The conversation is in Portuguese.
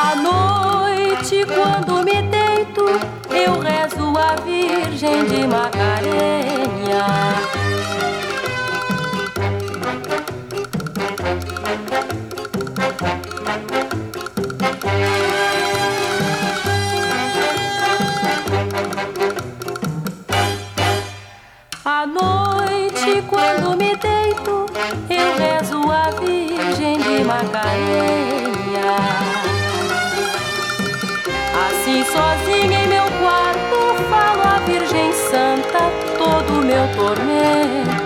À noite, quando me deito, eu rezo a Virgem de Macarenha. À noite, quando me deito, eu rezo a Virgem de Macarenha. Assim sozinha em meu quarto, falo à Virgem Santa todo o meu tormento.